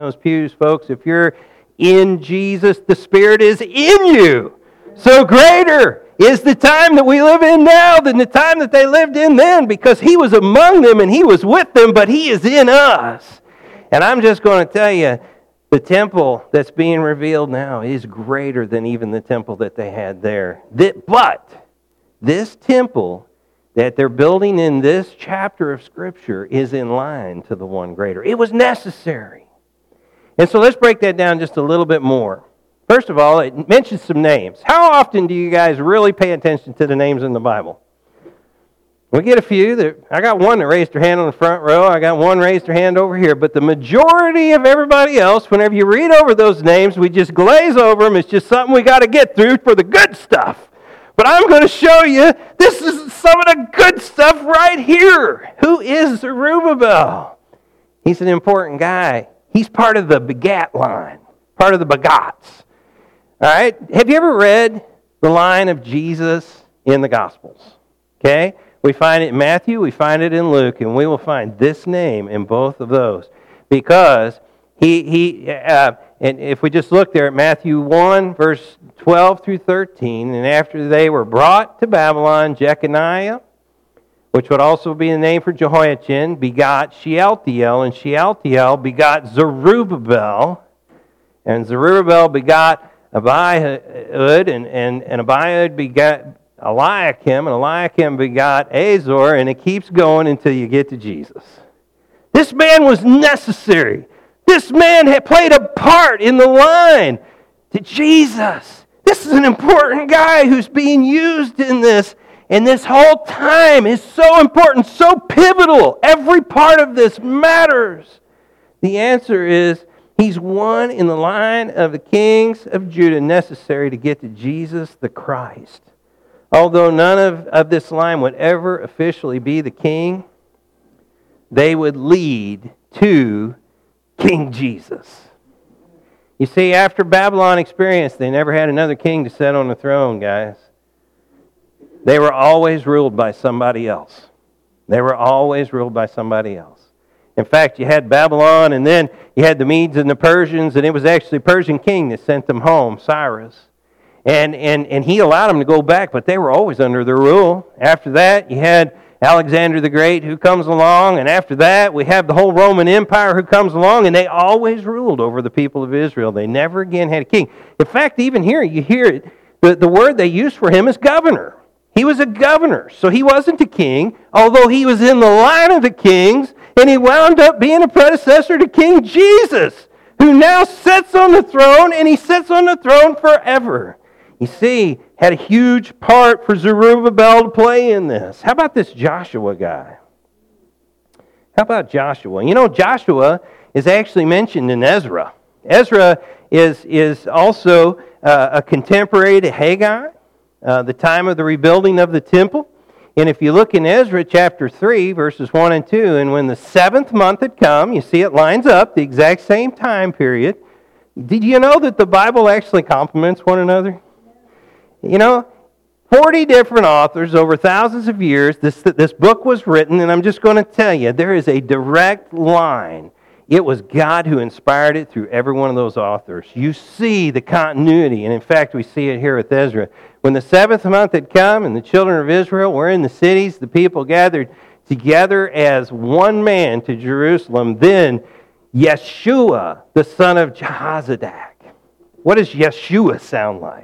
those pews, folks, if you're in Jesus, the Spirit is in you. So greater is the time that we live in now than the time that they lived in then, because He was among them and He was with them, but He is in us. And I'm just going to tell you, the temple that's being revealed now is greater than even the temple that they had there. But this temple that they're building in this chapter of Scripture is in line to the one greater. It was necessary. And so let's break that down just a little bit more. First of all, it mentions some names. How often do you guys really pay attention to the names in the Bible? We get a few. I got one that raised her hand on the front row. I got one raised her hand over here. But the majority of everybody else, whenever you read over those names, we just glaze over them. It's just something we got to get through for the good stuff. But I'm going to show you, this is some of the good stuff right here. Who is Zerubbabel? He's an important guy. He's part of the begat line, part of the begats. All right? Have you ever read the line of Jesus in the Gospels? Okay? We find it in Matthew, we find it in Luke, and we will find this name in both of those. Because and if we just look there at Matthew 1, verse 12 through 13, and after they were brought to Babylon, Jeconiah, which would also be the name for Jehoiachin, begot Shealtiel, and Shealtiel begot Zerubbabel, and Zerubbabel begot Abiud, and Abiud begot Eliakim, and Eliakim begot Azor, and it keeps going until you get to Jesus. This man was necessary. This man had played a part in the line to Jesus. This is an important guy who's being used in this. And this whole time is so important, so pivotal. Every part of this matters. The answer is, he's one in the line of the kings of Judah necessary to get to Jesus the Christ. Although none of this line would ever officially be the king, they would lead to King Jesus. You see, after Babylon experience, they never had another king to sit on the throne, guys. They were always ruled by somebody else. They were always ruled by somebody else. In fact, you had Babylon, and then you had the Medes and the Persians, and it was actually a Persian king that sent them home, Cyrus. And he allowed them to go back, but they were always under their rule. After that, you had Alexander the Great who comes along, and after that, we have the whole Roman Empire who comes along, and they always ruled over the people of Israel. They never again had a king. In fact, even here, you hear it, the word they use for him is governor. He was a governor, so he wasn't a king, although he was in the line of the kings, and he wound up being a predecessor to King Jesus, who now sits on the throne, and he sits on the throne forever. You see, had a huge part for Zerubbabel to play in this. How about this Joshua guy? How about Joshua? You know, Joshua is actually mentioned in Ezra. Ezra is also a contemporary to Haggai, the time of the rebuilding of the temple. And if you look in Ezra chapter 3, verses 1 and 2, and when the 7th month had come, you see it lines up, the exact same time period. Did you know that the Bible actually complements one another? You know, 40 different authors over thousands of years, this book was written, and I'm just going to tell you, there is a direct line. It was God who inspired it through every one of those authors. You see the continuity, and in fact, we see it here with Ezra. When the 7th month had come, and the children of Israel were in the cities, the people gathered together as one man to Jerusalem. Then Yeshua, the son of Jehozadak. What does Yeshua sound like?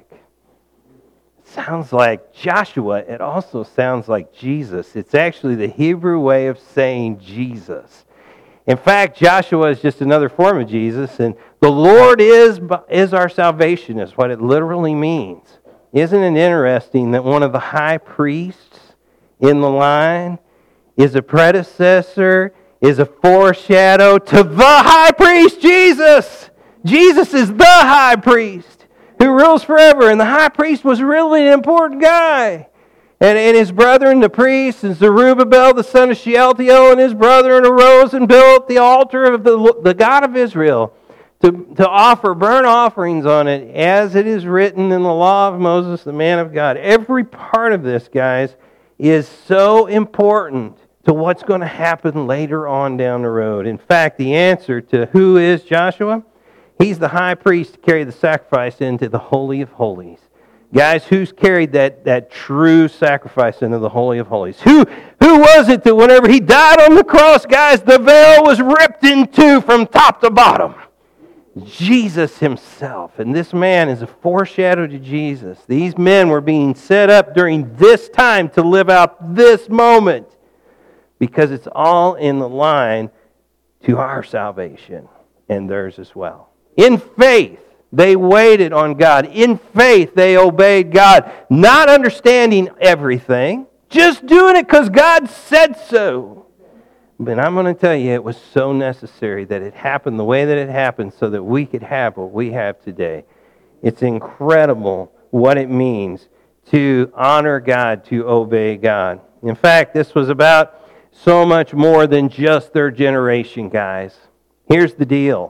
Sounds like Joshua. It also sounds like Jesus. It's actually the Hebrew way of saying Jesus. In fact, Joshua is just another form of Jesus, and the Lord is our salvation is what it literally means. Isn't it interesting that one of the high priests in the line is a predecessor, is a foreshadow to the high priest, Jesus? Jesus is the high priest who rules forever, and the high priest was really an important guy. And his brethren, the priests, and Zerubbabel, the son of Shealtiel, and his brethren arose and built the altar of the God of Israel to offer burnt offerings on it, as it is written in the law of Moses, the man of God. Every part of this, guys, is so important to what's going to happen later on down the road. In fact, the answer to who is Joshua, he's the high priest to carry the sacrifice into the Holy of Holies. Guys, who's carried that true sacrifice into the Holy of Holies? Who was it that whenever he died on the cross, guys, the veil was ripped in two from top to bottom? Jesus himself. And this man is a foreshadow to Jesus. These men were being set up during this time to live out this moment because it's all in the line to our salvation and theirs as well. In faith, they waited on God. In faith, they obeyed God, not understanding everything, just doing it because God said so. But I'm going to tell you, it was so necessary that it happened the way that it happened so that we could have what we have today. It's incredible what it means to honor God, to obey God. In fact, this was about so much more than just their generation, guys. Here's the deal.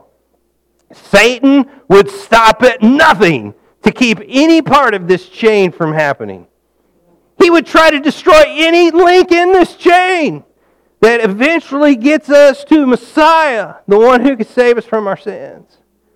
Satan would stop at nothing to keep any part of this chain from happening. He would try to destroy any link in this chain that eventually gets us to Messiah, the one who could save us from our sins.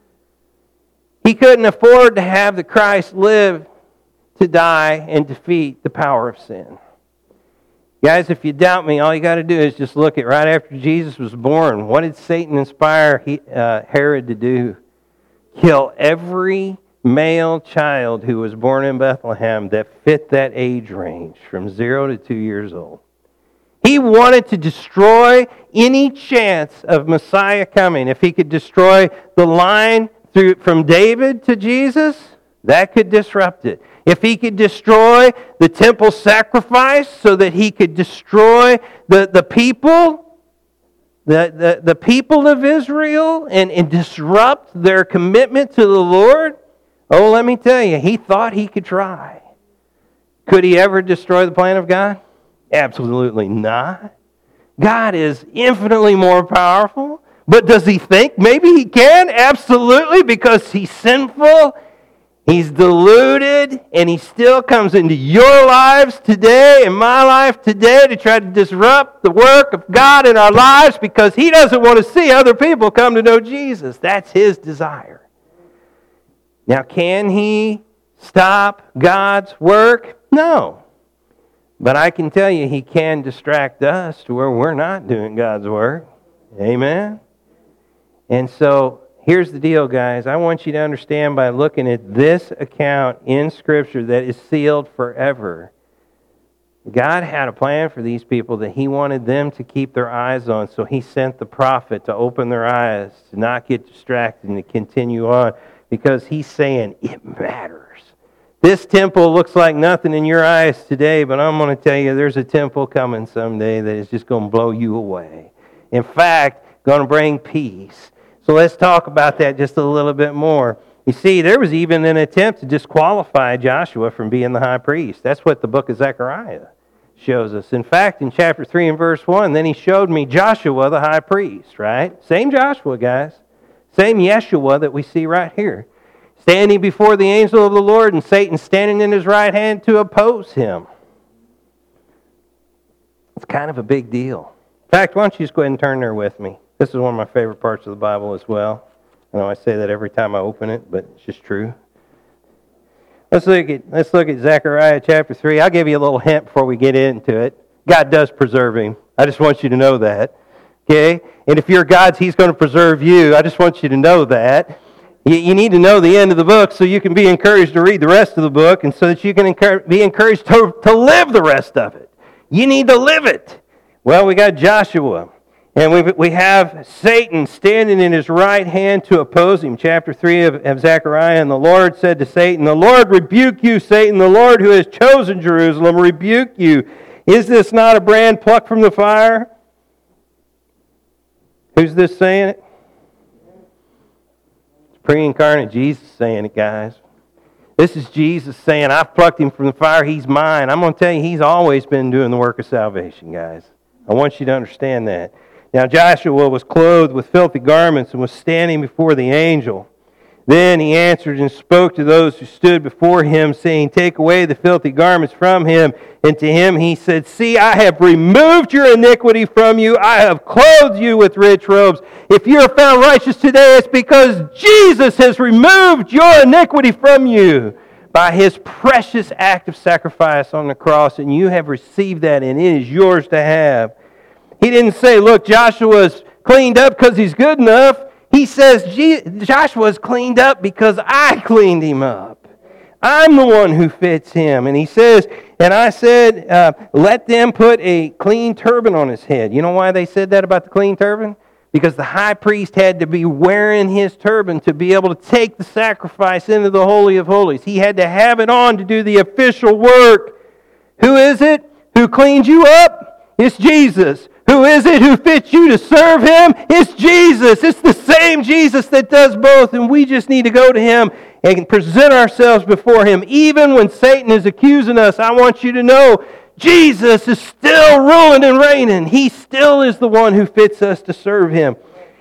He couldn't afford to have the Christ live to die and defeat the power of sin. Guys, if you doubt me, all you got to do is just look at right after Jesus was born. What did Satan inspire Herod to do? Kill every male child who was born in Bethlehem that fit that age range from 0 to 2 years old. He wanted to destroy any chance of Messiah coming. If he could destroy the line from David to Jesus, that could disrupt it. If he could destroy the temple sacrifice so that he could destroy the people, the people of Israel and disrupt their commitment to the Lord, oh, let me tell you, he thought he could try. Could he ever destroy the plan of God? Absolutely not. God is infinitely more powerful. But does he think maybe he can? Absolutely, because he's sinful. He's deluded, and he still comes into your lives today and my life today to try to disrupt the work of God in our lives because he doesn't want to see other people come to know Jesus. That's his desire. Now, can he stop God's work? No. But I can tell you he can distract us to where we're not doing God's work. Amen? And so, here's the deal, guys. I want you to understand by looking at this account in Scripture that is sealed forever. God had a plan for these people that he wanted them to keep their eyes on, so he sent the prophet to open their eyes, to not get distracted and to continue on, because he's saying it matters. This temple looks like nothing in your eyes today, but I'm going to tell you there's a temple coming someday that is just going to blow you away. In fact, going to bring peace. So let's talk about that just a little bit more. You see, there was even an attempt to disqualify Joshua from being the high priest. That's what the book of Zechariah shows us. In fact, in chapter 3 and verse 1, then he showed me Joshua the high priest, right? Same Joshua, guys. Same Yeshua that we see right here. Standing before the angel of the Lord and Satan standing in his right hand to oppose him. It's kind of a big deal. In fact, why don't you just go ahead and turn there with me. This is one of my favorite parts of the Bible as well. I know I say that every time I open it, but it's just true. Let's look at Zechariah chapter 3. I'll give you a little hint before we get into it. God does preserve him. I just want you to know that. Okay? And if you're God's, he's going to preserve you. I just want you to know that. You need to know the end of the book so you can be encouraged to read the rest of the book and so that you can be encouraged to live the rest of it. You need to live it. Well, we got Joshua. And we have Satan standing in his right hand to oppose him. Chapter 3 of Zechariah. And the Lord said to Satan, "The Lord rebuke you, Satan. The Lord who has chosen Jerusalem rebuke you. Is this not a brand plucked from the fire?" Who's this saying it? It's pre-incarnate Jesus saying it, guys. This is Jesus saying, "I've plucked him from the fire. He's mine." I'm going to tell you, he's always been doing the work of salvation, guys. I want you to understand that. Now Joshua was clothed with filthy garments and was standing before the angel. Then he answered and spoke to those who stood before him, saying, Take away the filthy garments from him. And to him he said, See, I have removed your iniquity from you. I have clothed you with rich robes. If you are found righteous today, it's because Jesus has removed your iniquity from you by his precious act of sacrifice on the cross. And you have received that, and it is yours to have. He didn't say, look, Joshua's cleaned up because he's good enough. He says, Joshua's cleaned up because I cleaned him up. I'm the one who fits him. And he says, and I said, let them put a clean turban on his head. You know why they said that about the clean turban? Because the high priest had to be wearing his turban to be able to take the sacrifice into the Holy of Holies. He had to have it on to do the official work. Who is it who cleans you up? It's Jesus. Who is it who fits you to serve him? It's Jesus. It's the same Jesus that does both, and we just need to go to him and present ourselves before him. Even when Satan is accusing us, I want you to know Jesus is still ruling and reigning. He still is the one who fits us to serve him.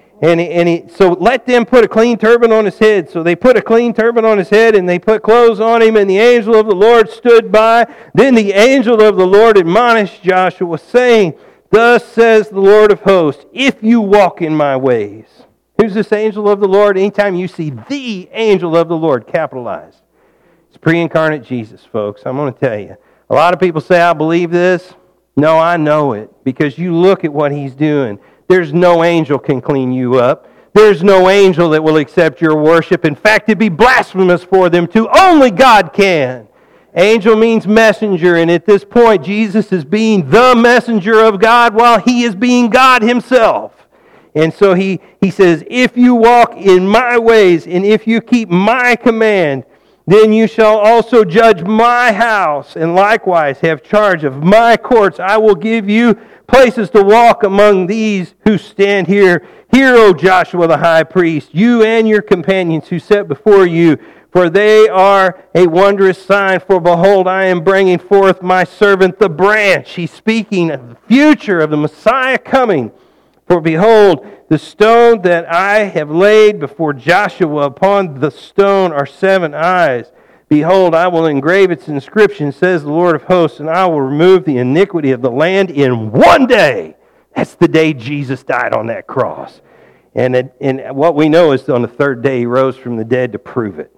So let them put a clean turban on his head. So they put a clean turban on his head, and they put clothes on him, and the angel of the Lord stood by. Then the angel of the Lord admonished Joshua, saying, Thus says the Lord of hosts, if you walk in my ways. Who's this angel of the Lord? Anytime you see the angel of the Lord capitalized, it's pre-incarnate Jesus, folks. I'm going to tell you. A lot of people say, I believe this. No, I know it. Because you look at what he's doing. There's no angel can clean you up. There's no angel that will accept your worship. In fact, it'd be blasphemous for them to. Only God can. Angel means messenger, and at this point, Jesus is being the messenger of God while he is being God himself. And so he says, if you walk in my ways, and if you keep my command, then you shall also judge my house, and likewise have charge of my courts. I will give you places to walk among these who stand here. Hear, O Joshua the high priest, you and your companions who sit before you, for they are a wondrous sign. For behold, I am bringing forth my servant the branch. He's speaking of the future of the Messiah coming. For behold, the stone that I have laid before Joshua, upon the stone are 7 eyes. Behold, I will engrave its inscription, says the Lord of hosts, and I will remove the iniquity of the land in one day. That's the day Jesus died on that cross. And what we know is on the third day he rose from the dead to prove it.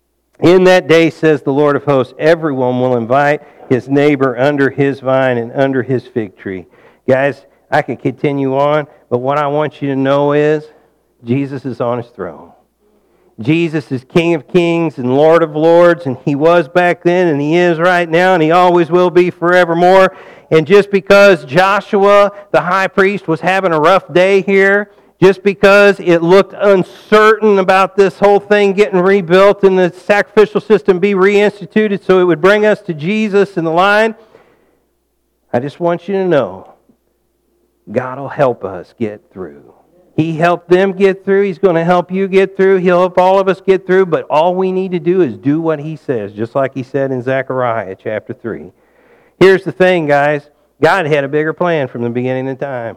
In that day, says the Lord of hosts, everyone will invite his neighbor under his vine and under his fig tree. Guys, I can continue on, but what I want you to know is Jesus is on his throne. Jesus is King of kings and Lord of lords, and he was back then, and he is right now, and he always will be forevermore. And just because Joshua, the high priest, was having a rough day here, just because it looked uncertain about this whole thing getting rebuilt and the sacrificial system be reinstituted so it would bring us to Jesus in the line, I just want you to know, God will help us get through. He helped them get through. He's going to help you get through. He'll help all of us get through. But all we need to do is do what he says, just like he said in Zechariah chapter 3. Here's the thing, guys. God had a bigger plan from the beginning of time.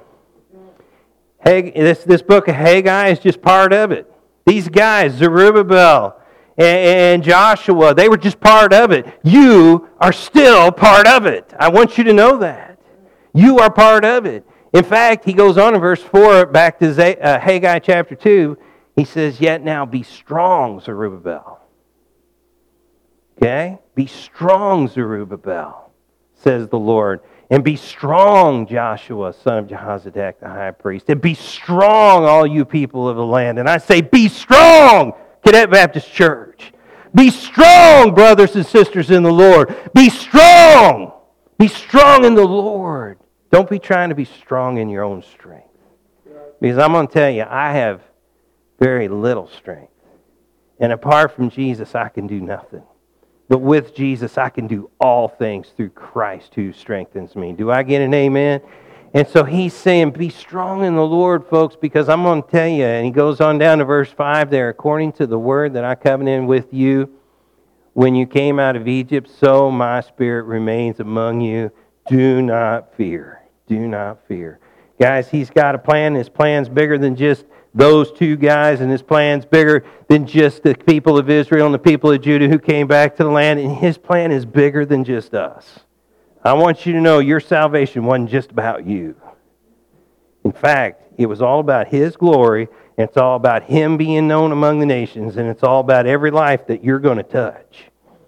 This book of Haggai is just part of it. These guys, Zerubbabel and Joshua, they were just part of it. You are still part of it. I want you to know that. You are part of it. In fact, he goes on in verse 4, back to Haggai chapter 2, he says, Yet now be strong, Zerubbabel. Okay? Be strong, Zerubbabel, says the Lord. And be strong, Joshua, son of Jehozadak, the high priest. And be strong, all you people of the land. And I say, be strong, Cadet Baptist Church. Be strong, brothers and sisters in the Lord. Be strong. Be strong in the Lord. Don't be trying to be strong in your own strength. Because I'm going to tell you, I have very little strength. And apart from Jesus, I can do nothing. But with Jesus, I can do all things through Christ who strengthens me. Do I get an amen? And so he's saying, be strong in the Lord, folks, because I'm going to tell you, and he goes on down to verse 5 there, according to the word that I covenanted with you when you came out of Egypt, so my spirit remains among you. Do not fear. Do not fear. Guys, he's got a plan. His plan's bigger than just those two guys, and His plan's bigger than just the people of Israel and the people of Judah who came back to the land, and His plan is bigger than just us. I want you to know your salvation wasn't just about you. In fact, it was all about His glory, and it's all about Him being known among the nations, and it's all about every life that you're going to touch.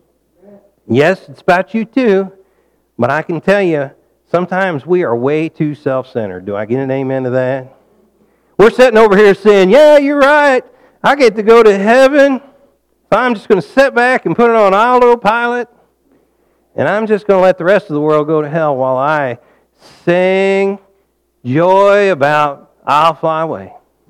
Yes, it's about you too, but I can tell you, sometimes we are way too self-centered. Do I get an amen to that? We're sitting over here saying, yeah, you're right. I get to go to heaven, so I'm just going to sit back and put it on autopilot, and I'm just going to let the rest of the world go to hell while I sing joy about I'll fly away.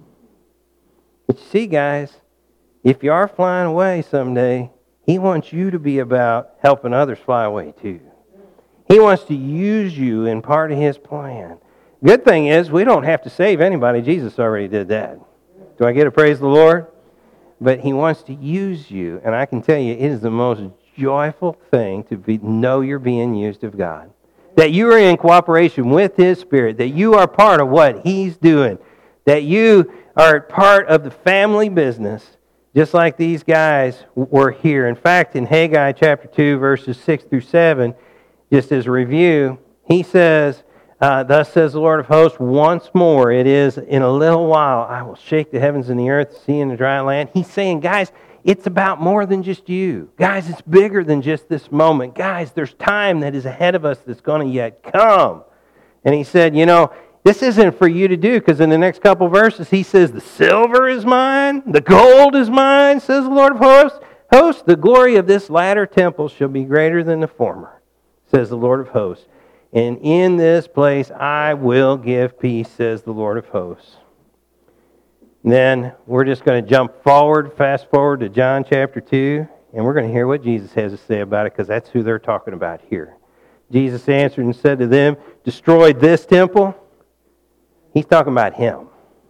But you see, guys, if you are flying away someday, He wants you to be about helping others fly away too. He wants to use you in part of His plan. Good thing is, we don't have to save anybody. Jesus already did that. Do I get a praise the Lord? But He wants to use you, and I can tell you, it is the most joyful thing to know you're being used of God. That you are in cooperation with His Spirit, that you are part of what He's doing, that you are part of the family business, just like these guys were here. In fact, in Haggai chapter 2, verses 6 through 7, just as a review, he says, thus says the Lord of hosts, once more it is in a little while I will shake the heavens and the earth, the sea and the dry land. He's saying, guys, it's about more than just you. Guys, it's bigger than just this moment. Guys, there's time that is ahead of us that's going to yet come. And he said, this isn't for you to do, because in the next couple verses he says, the silver is mine, the gold is mine, says the Lord of hosts. The glory of this latter temple shall be greater than the former, says the Lord of hosts. And in this place I will give peace, says the Lord of hosts. And then we're just going to fast forward to John chapter 2, and we're going to hear what Jesus has to say about it, because that's who they're talking about here. Jesus answered and said to them, destroy this temple. He's talking about Him.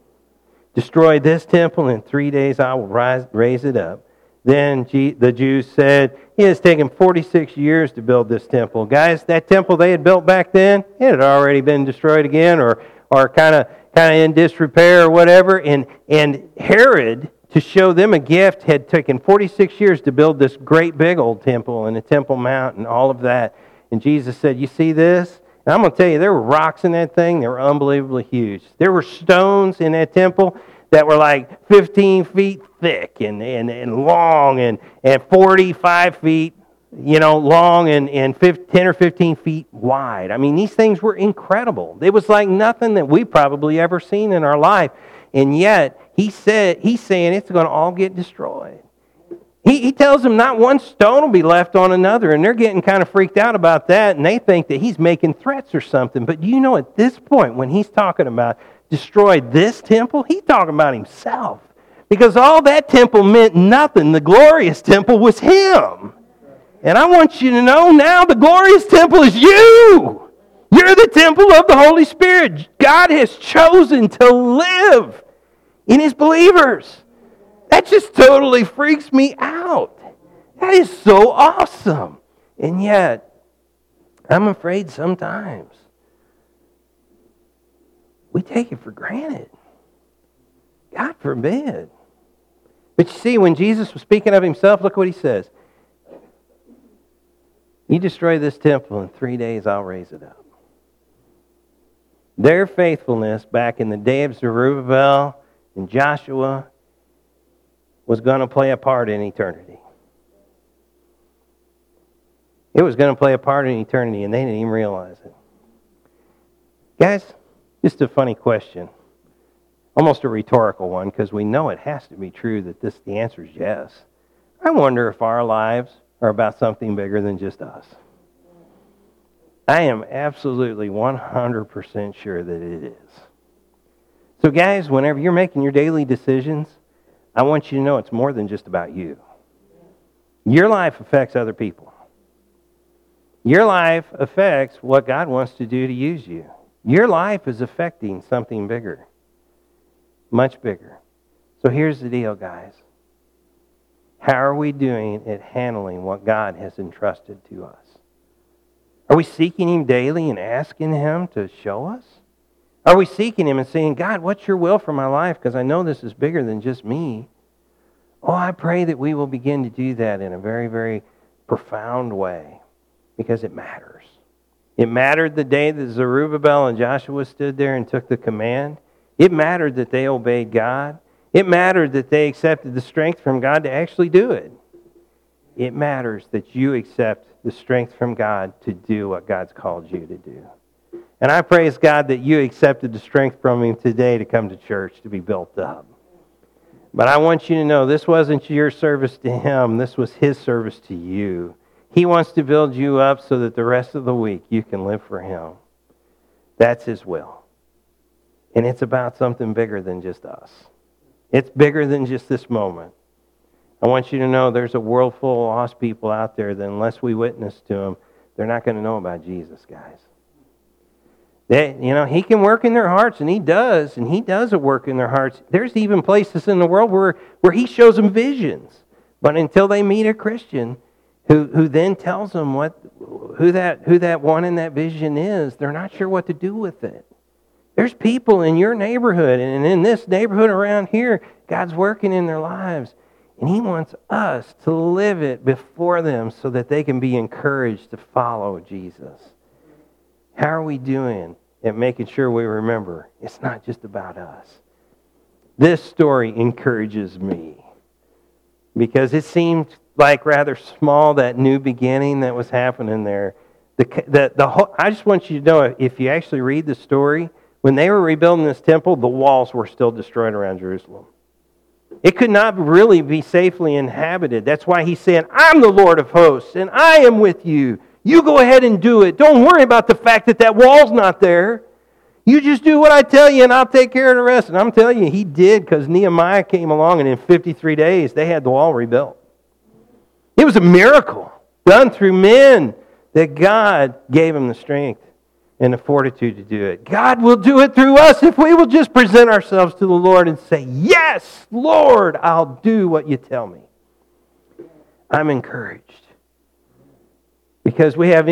Destroy this temple, in 3 days I will raise it up. Then the Jews said, it has taken 46 years to build this temple. Guys, that temple they had built back then, it had already been destroyed again, or kind of in disrepair or whatever. And Herod, to show them a gift, had taken 46 years to build this great big old temple and the Temple Mount and all of that. And Jesus said, you see this? And I'm going to tell you, there were rocks in that thing that were unbelievably huge. There were stones in that temple that were like 15 feet thick and long and 45 feet long and 10 or 15 feet wide. I mean, these things were incredible. It was like nothing that we've probably ever seen in our life. And yet, he's saying it's going to all get destroyed. He tells them not one stone will be left on another, and they're getting kind of freaked out about that, and they think that he's making threats or something. But at this point, when he's talking about destroy this temple, he's talking about himself. Because all that temple meant nothing. The glorious temple was Him. And I want you to know now the glorious temple is you. You're the temple of the Holy Spirit. God has chosen to live in His believers. That just totally freaks me out. That is so awesome. And yet, I'm afraid sometimes we take it for granted. God forbid. But you see, when Jesus was speaking of Himself, look what He says. You destroy this temple, in 3 days I'll raise it up. Their faithfulness back in the day of Zerubbabel and Joshua was going to play a part in eternity. It was going to play a part in eternity, and they didn't even realize it. Guys, just a funny question. Almost a rhetorical one, because we know it has to be true that the answer is yes. I wonder if our lives are about something bigger than just us. I am absolutely 100% sure that it is. So guys, whenever you're making your daily decisions, I want you to know it's more than just about you. Your life affects other people. Your life affects what God wants to do to use you. Your life is affecting something bigger. Much bigger. So here's the deal, guys. How are we doing at handling what God has entrusted to us? Are we seeking Him daily and asking Him to show us? Are we seeking Him and saying, God, what's your will for my life? Because I know this is bigger than just me. Oh, I pray that we will begin to do that in a very, very profound way because it matters. It mattered the day that Zerubbabel and Joshua stood there and took the command. It mattered that they obeyed God. It mattered that they accepted the strength from God to actually do it. It matters that you accept the strength from God to do what God's called you to do. And I praise God that you accepted the strength from Him today to come to church, to be built up. But I want you to know this wasn't your service to Him. This was His service to you. He wants to build you up so that the rest of the week you can live for Him. That's His will. And it's about something bigger than just us. It's bigger than just this moment. I want you to know there's a world full of lost people out there that unless we witness to them, they're not going to know about Jesus, guys. He can work in their hearts, and He does a work in their hearts. There's even places in the world where He shows them visions. But until they meet a Christian who then tells them who that one in that vision is, they're not sure what to do with it. There's people in your neighborhood and in this neighborhood around here, God's working in their lives. And He wants us to live it before them so that they can be encouraged to follow Jesus. How are we doing at making sure we remember it's not just about us? This story encourages me because it seemed like rather small, that new beginning that was happening there. I just want you to know, if you actually read the story, when they were rebuilding this temple, the walls were still destroyed around Jerusalem. It could not really be safely inhabited. That's why He's saying, I'm the Lord of hosts, and I am with you. You go ahead and do it. Don't worry about the fact that wall's not there. You just do what I tell you, and I'll take care of the rest. And I'm telling you, He did, because Nehemiah came along, and in 53 days, they had the wall rebuilt. It was a miracle done through men that God gave them the strength and the fortitude to do it. God will do it through us if we will just present ourselves to the Lord and say, yes, Lord, I'll do what you tell me. I'm encouraged because we have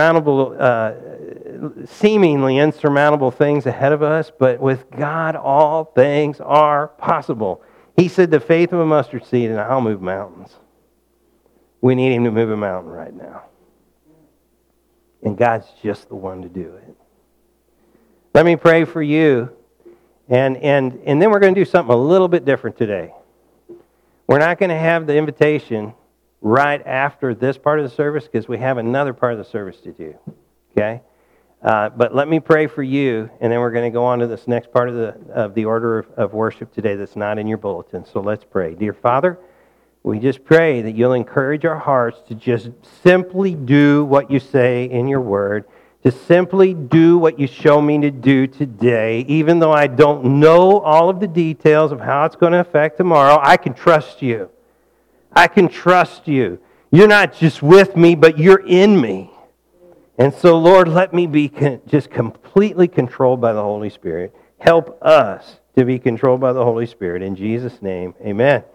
seemingly insurmountable things ahead of us, but with God, all things are possible. He said, the faith of a mustard seed, and I'll move mountains. We need Him to move a mountain right now. And God's just the one to do it. Let me pray for you. And then we're going to do something a little bit different today. We're not going to have the invitation right after this part of the service because we have another part of the service to do. Okay? But let me pray for you, and then we're going to go on to this next part of the order of worship today that's not in your bulletin. So let's pray. Dear Father, we just pray that You'll encourage our hearts to just simply do what You say in Your Word, to simply do what You show me to do today, even though I don't know all of the details of how it's going to affect tomorrow. I can trust You. I can trust You. You're not just with me, but You're in me. And so, Lord, let me be just completely controlled by the Holy Spirit. Help us to be controlled by the Holy Spirit. In Jesus' name, amen.